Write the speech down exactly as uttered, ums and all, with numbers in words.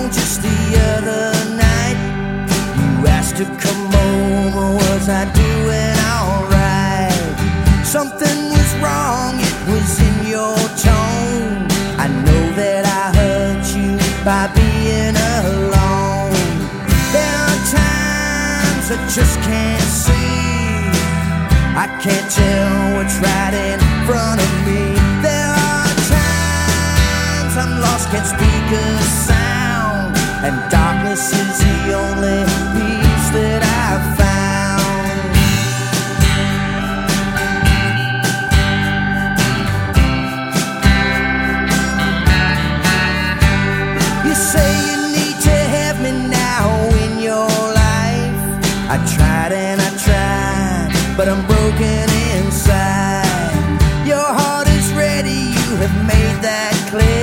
just the other night. You asked to come over, was I doing alright? Something was wrong, it was in your tone. I know that I hurt you by being alone. There are times I just can't see. I can't tell what's right in front of me. There are times I'm lost, can't speak a sound, and darkness is the only peace that I've found. You say you need to have me now in your life. I tried and I tried, but I'm broken inside. Your heart is ready, you have made that clear.